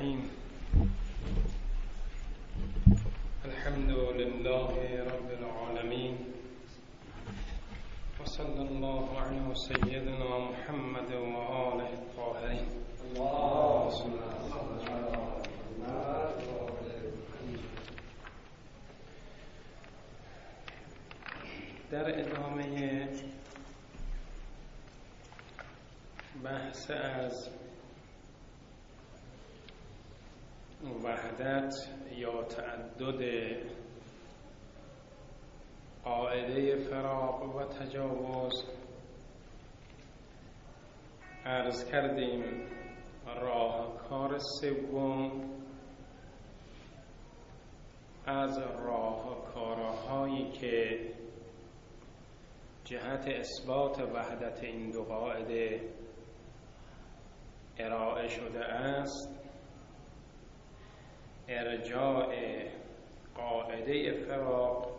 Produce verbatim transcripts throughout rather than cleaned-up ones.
الرحیم. الحمد لله رب العالمین و صلی الله علی سیدنا محمد و آله الطاهرین. در ادامه بحث از وحدت یا تعدد قاعده فراق و تجاوز عرض کردیم راهکار سوم از راهکارهایی که جهت اثبات وحدت این دو قاعده ارائه شده است ارجاع قاعده فراق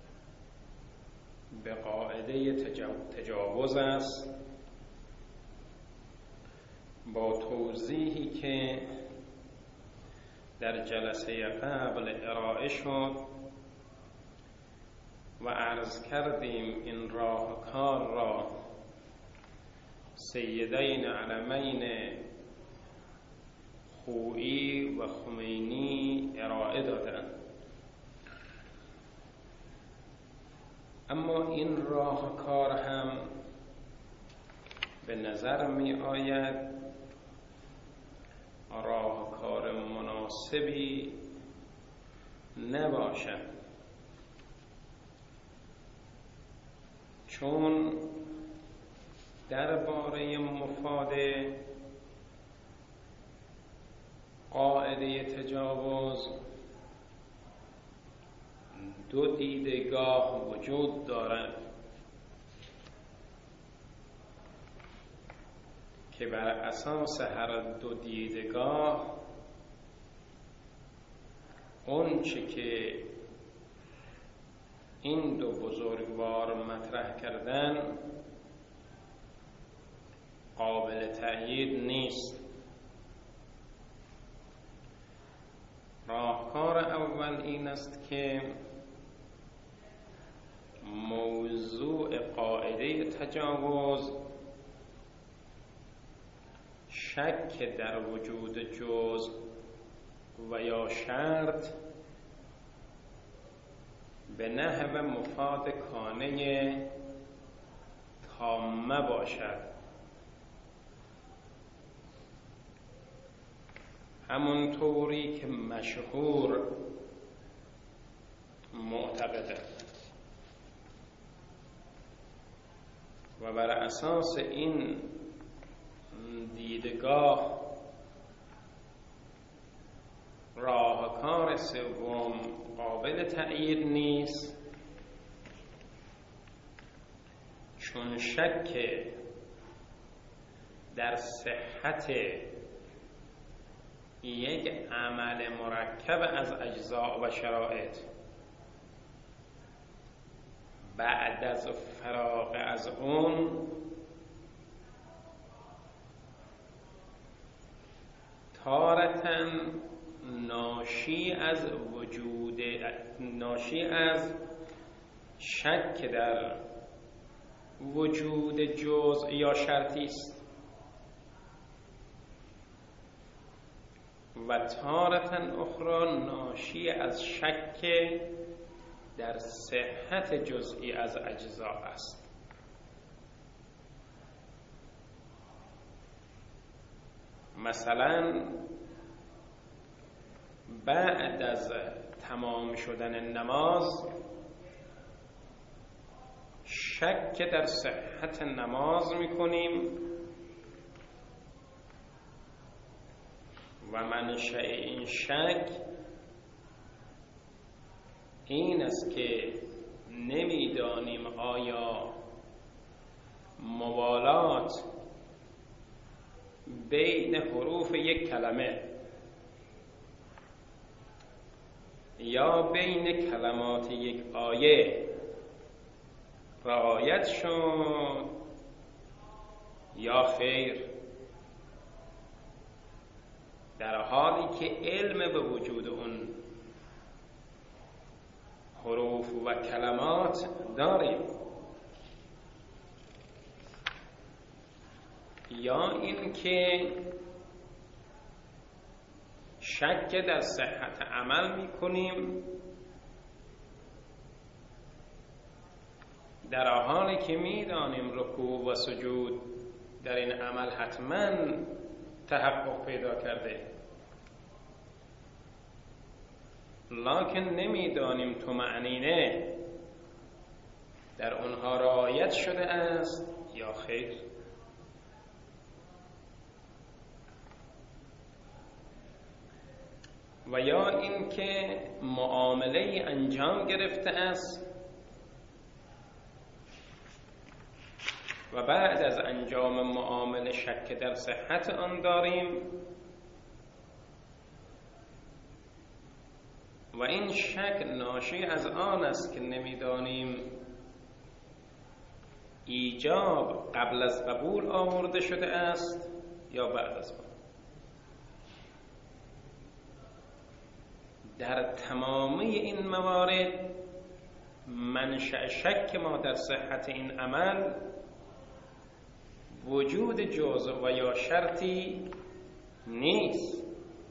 به قاعده تجاوز است، با توضیحی که در جلسه قبل ارائه شد و عرض کردیم این راهکار را سیدین علمین خویی و خمینی ارائه دادند. اما این راهکار هم به نظر می آید راهکار مناسبی نباشد، چون درباره مفاد قاعده تجاوز دو دیدگاه وجود دارد که بر اساس هر دو دیدگاه اون چه که این دو بزرگوار مطرح کردن قابل تأیید نیست. راهکار اول این است که موضوع قاعده تجاوز شک در وجود جزء و یا شرط به نحو مفاد کانه تامه باشد، همون طوری که مشهور معتقده و بر اساس این دیدگاه راهکار سوم قابل تأیید نیست، چون شک در صحت یک عمل مرکب از اجزاء و شرایط بعد از فراغ از اون تارتاً ناشی از وجود ناشی از شک در وجود جزء یا شرطی است و تارة اخرى ناشی از شک در صحت جزئی از اجزا است. مثلا بعد از تمام شدن نماز شک در صحت نماز میکنیم و منشأ این شک این است که نمیدانیم آیا موالات بین حروف یک کلمه یا بین کلمات یک آیه رعایت شد یا خیر. در حالی که علم به وجود اون حروف و کلمات داریم، یا این که شک در صحت عمل میکنیم در حالی که میدانیم رکوع و سجود در این عمل حتما تحقق پیدا کرده، لکن نمیدانیم طمأنینه در اونها رعایت شده است یا خیر. و یا اینکه معامله انجام گرفته است و بعد از انجام معامله شک در صحت آن داریم و این شک ناشی از آن است که نمیدانیم ایجاب قبل از قبول آورده شده است یا بعد از آن. در تمامی این موارد منشأ شک ما در صحت این عمل وجود جزء و یا شرطی نیست،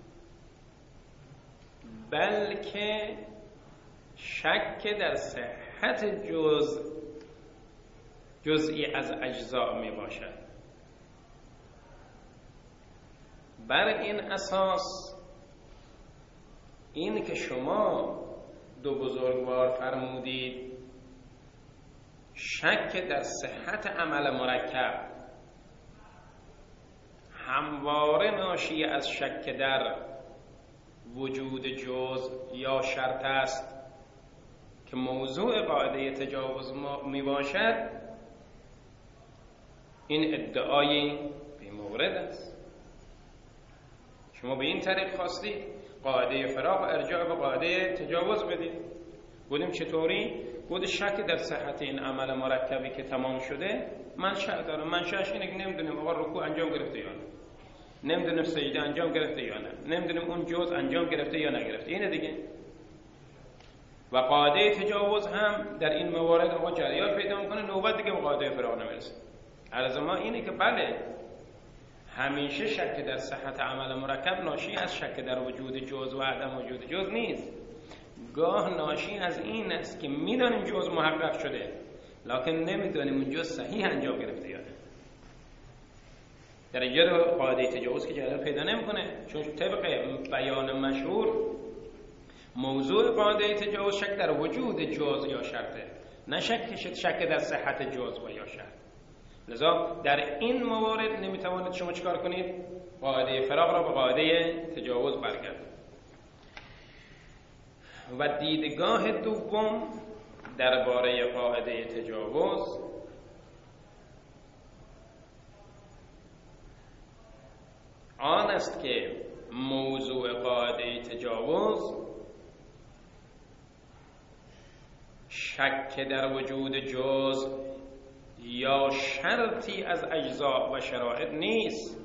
بلکه شک در صحت جزء جزئی از اجزا می باشد. بر این اساس این که شما دو بزرگوار فرمودید شک در صحت عمل مرکب همواره ناشی از شک در وجود جزء یا شرط است که موضوع قاعده تجاوز می باشد، این ادعای بی‌مورد است. شما به این طریق خواستید قاعده فراغ ارجاع به قاعده تجاوز بدید. گفتیم چطوری؟ گفت شک در صحت این عمل مرکبی که تمام شده منشأ داره. منشأش اینه که نمیدونیم آقا رکوع انجام گرفته یا نه، نمیدونیم سجده انجام گرفته یا نه، نمیدونیم اون جزء انجام گرفته یا نگرفته. اینه دیگه. و قاعده تجاوز هم در این موارد آقا جریان پیدا میکنه، نوبت دیگه به قاعده فراغ نمیرسه. عرض ما اینه که بله همیشه شک در صحت عمل مرکب ناشی از شک در وجود جزء و عدم وجود جزء نیست. گاه ناشی از این است که میدانیم جزء محقق شده لکن نمیدانیم اون جزء صحیح انجام گرفته یا نه. در اینجا قاعده تجاوز که جریان پیدا نمیکنه، چون طبق بیان مشهور موضوع قاعده تجاوز شک در وجود جزء یا شرطه، نه شک شک در صحت جزء و یا شرط. لذا در این موارد نمیتوانید شما چیکار کنید؟ قاعده فراغ را به قاعده تجاوز برگردید. و دیدگاه دوم درباره قاعده تجاوز آن است که موضوع قاعده تجاوز شک در وجود جزء یا شرطی از اجزا و شرایط نیست،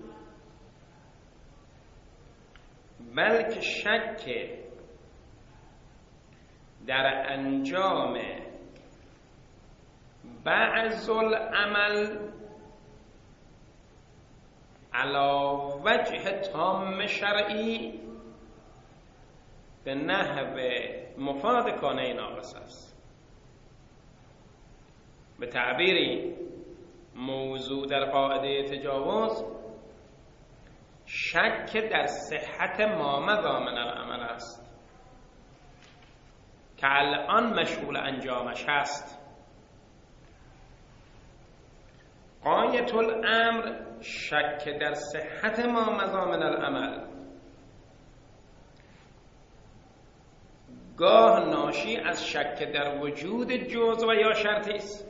بلکه شک در انجام بعض العمل علی وجه تام شرعی به نحو مفاد کانه ناقص است. به تعبیری موضوع در قاعده تجاوز شک در صحت ما مضی من العمل است که الان مشغول انجامش هست. غایت الامر شک در صحت ما مضی من العمل گاه ناشی از شک در وجود جزء و یا شرطی است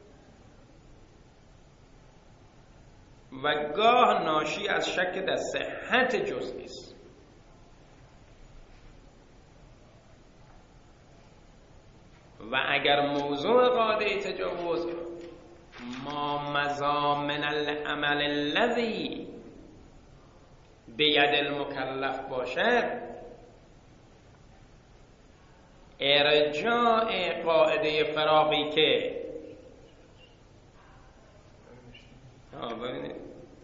و گاه ناشی از شک در صحت جزئی است. و اگر موضوع قاعده تجاوز ما مضی من العمل الذی به ید المکلف باشد، ارجاع قاعده فراغی که ها ببینید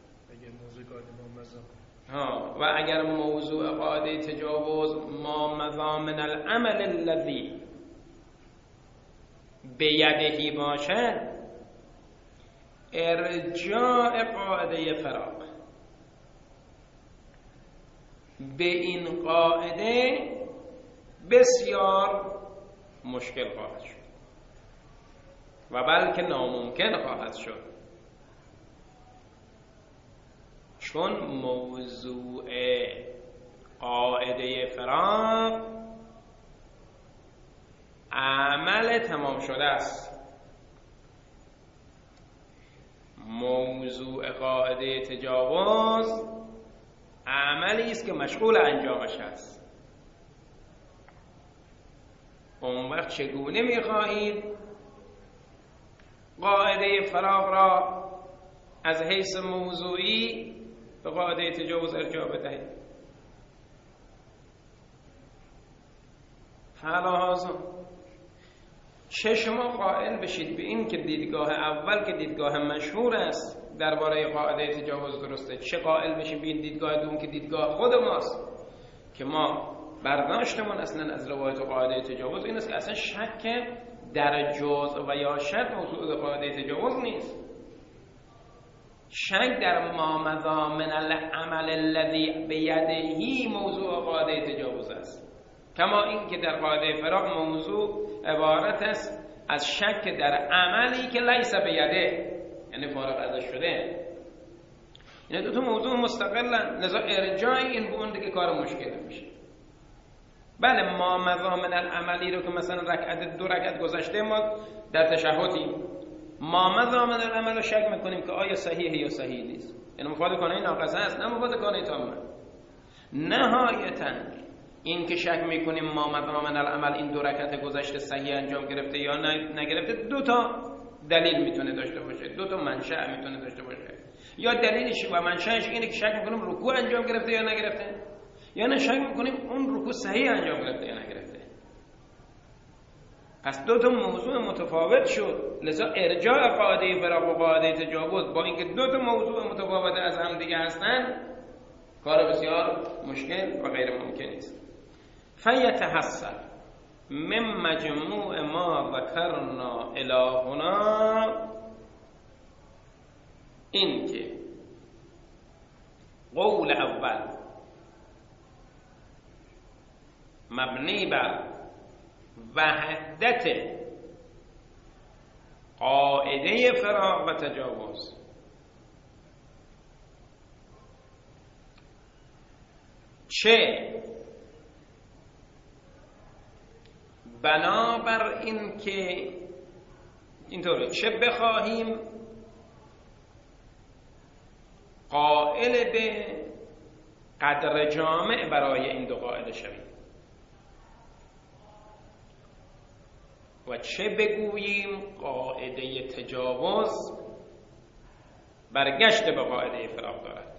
ها و اگر موضوع قاعده تجاوز ما مضى من العمل الذي بیدهی باشد، ارجاع قاعده فراغ به این قاعده بسیار مشکل خواهد شد و بلکه ناممکن خواهد شد، چون موضوع قاعده فراغ عمل تمام شده است. موضوع قاعده تجاوز عملی است که مشغول انجامش است. اون وقت چگونه می‌خواهید قاعده فراغ را از حیث موضوعی به قاعده تجاوز ارجاع بدهید؟ فلهذا چه شما قائل بشید به این که دیدگاه اول که دیدگاه مشهور است درباره قاعده تجاوز درسته، چه قائل بشید به این دیدگاه دوم که دیدگاه خود ماست که ما برداشتمون اصلا از روایت قاعده تجاوز این است که اصلا شک در جزء و یا شرط موضوع قاعده تجاوز نیست. شک در ما مضى من العمل الذي بیدهی موضوع قاعده تجاوز است، کما این که در قاعده فراغ موضوع عبارت است از شک در عملی که لیس بیده، یعنی فارغ ازش شده. یعنی دو تا موضوع مستقلن، لذا ارجاع این به اون دیگه کار مشکل میشه. بله ما مضى من العملی رو که مثلا رکعت دو رکعت گذشته ما در تشهدیم، ما مضى من العمل رو شک میکنیم که آیا صحیحه یا صحیح نیست، یعنی مفاد کنه ناقصه است نه مفاد کنه تامه. نهایتاً این که شک میکنیم ما مضى من العمل این دو رکعت گذشته صحیح انجام گرفته یا نگرفته، دو تا دلیل میتونه داشته باشه، دو تا منشأ میتونه داشته باشه. یا دلیلش و منشأش اینه که شک میکنیم رکوع انجام گرفته یا نگرفته، یا نه شک میکنیم اون رکوع صحیح انجام گرفته یا نگرفته. پس دو تا موضوع متفاوت شد، لذا ارجاع قاعده فراغ و قاعده تجاوز با اینکه دو تا موضوع متفاوت از هم دیگه هستن کار بسیار مشکل و غیر ممکن است. فیتحصل من مجموع ما ذکرنا الی هنا این که قول اول مبنی بر وحدت قاعده فراغ و تجاوز چه بنابر این که اینطوره، چه بخواهیم قائل به قدر جامع برای این دو قاعده شویم و چه بگوییم قاعده تجاوز برگشت به قاعده فراغ دارد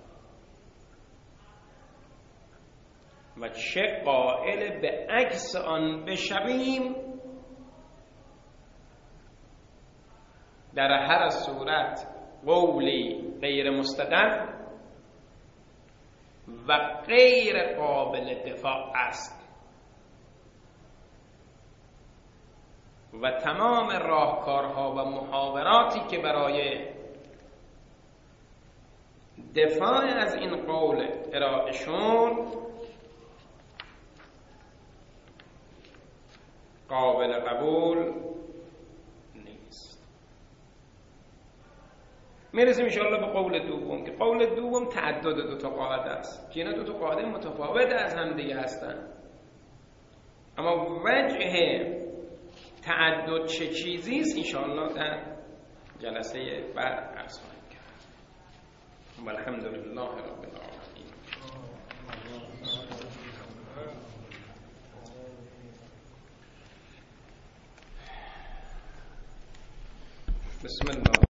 و چه قائل به عکس آن بشویم، در هر صورت قولی غیر مستدل و غیر قابل دفاع است و تمام راهکارها و محاوراتی که برای دفاع از این قول ارائه شد قابل قبول نیست. میرسیم انشاءالله به قول دوم که قول دوم تعدد دو تا قاعده است که اینا دو تا قاعده متفاوت از هم دیگه هستن، اما وجه تعدد چه چیزی است انشاءالله در جلسه بعد عرض خواهیم کرد. والحمدلله رب العالمین. بسم الله.